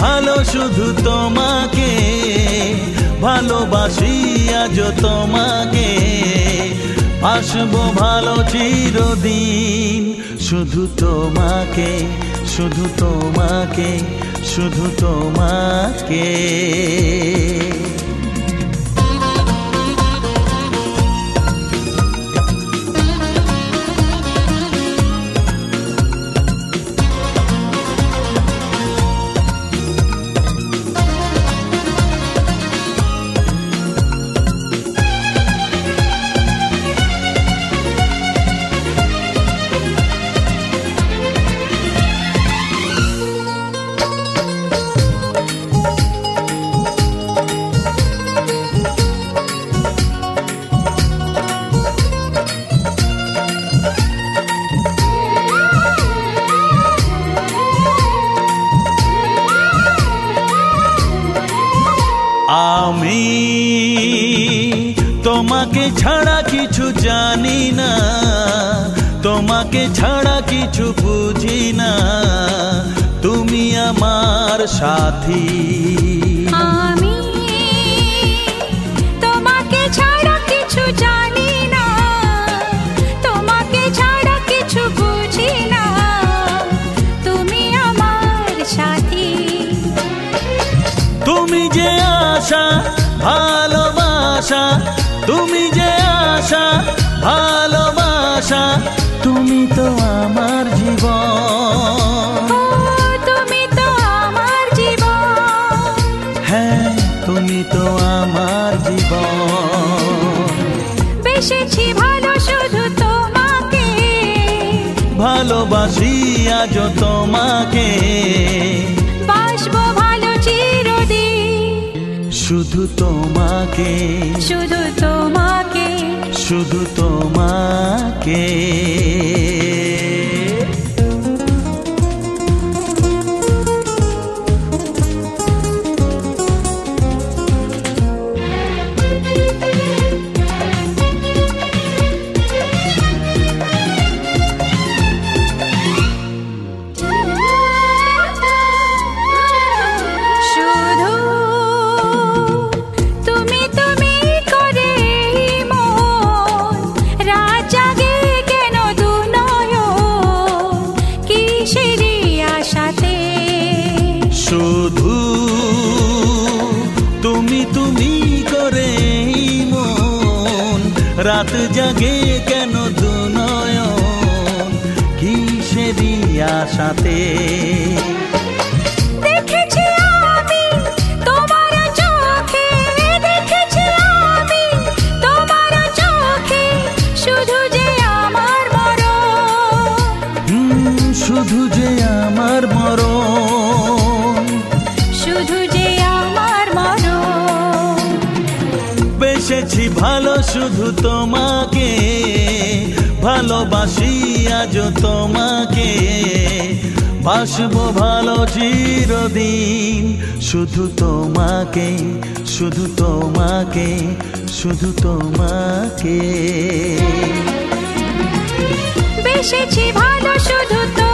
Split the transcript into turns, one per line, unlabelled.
ভালো শুধু তোমাকে, ভালোবাসি আজ তোমাকে, আসবো ভালো চিরদিন। শুধু তোমাকে, শুধু তোমাকে, শুধু তোমাকে। আমি তোমাকে ছাড়া কিছু জানি না, তোমাকে ছাড়া কিছু বুঝি না, তুমি আমার সাথী।
আমি তোমাকে ছাড়া কিছু জানি না, তোমাকে ছাড়া কিছু বুঝি না, তুমি আমার সাথী।
তুমি যে আশা ভালোবাসা, তুমি যে আশা ভালোবাসা, তুমি তো আমার জীবন।
তুমি তো আমার জীবন।
হ্যাঁ, তুমি তো আমার জীবন।
বেসেছি ভালো শুধু তোমাকে,
ভালোবাসি আজ তোমাকে,
বাসবো ভালো চিরদিন।
শুধু তোমাকে,
শুধু তোমাকে,
শুধু তোমাকে। শুধু তুমি তুমি করে মন, রাত জাগে কেন দু নয়ন, কিসেরই আশাতে।
দেখেছি আমি তোমার চোখে, দেখেছি আমি তোমার চোখে, শুধু যে আমার মরণ,
শুধু যে আমার মরণ,
শুধু যে আমার মরণ।
বেসেছি ভালো শুধু তোমাকে, ভালোবাসি আজ তোমাকে, বাসবো ভালো চিরদিন। শুধু তোমাকে, শুধু তোমাকে, শুধু তোমাকে।
বেসেছি ভালো শুধু